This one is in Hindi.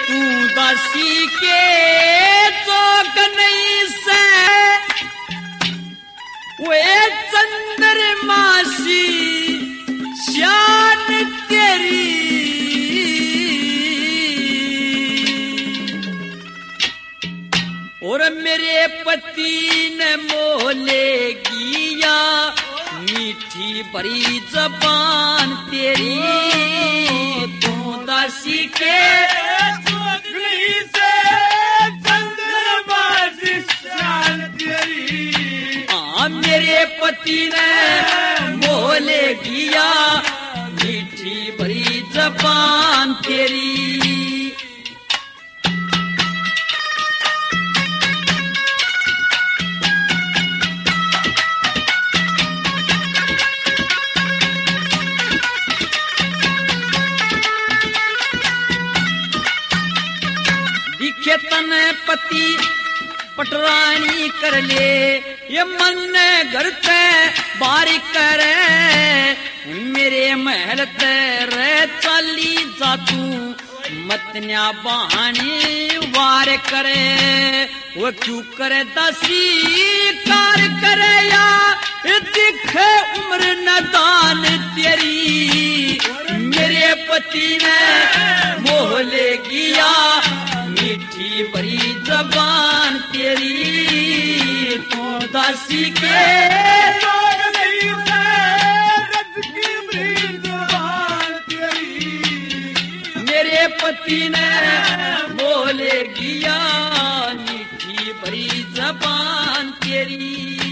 तू दासी के चौक नहीं से वे चंद्रमासी शान तेरी और मेरे पति ने मोलेगी या मीठी बड़ी जबान तेरी तू दासी के चोकड़ी से चंद्रमासी शान तेरी। मेरे पति ने मोलेगी या मीठी बड़ी जबान तेरी। दिखे तने पति पटरानी कर ले ये मन घर ते बारी करे मेरे महल ते रे चली जा तू मतन्या बहानी वार करे वो क्यों करे दासी कार करे या दिखे उम्र नदान तेरी मेरे पति ने मोह ले गिया मीठी बड़ी जबान तेरी तू दासी के चोकड़ी से रज की बड़ी जबान तेरी। मेरे पति ने बोले गिया मीठी बड़ी जबान तेरी।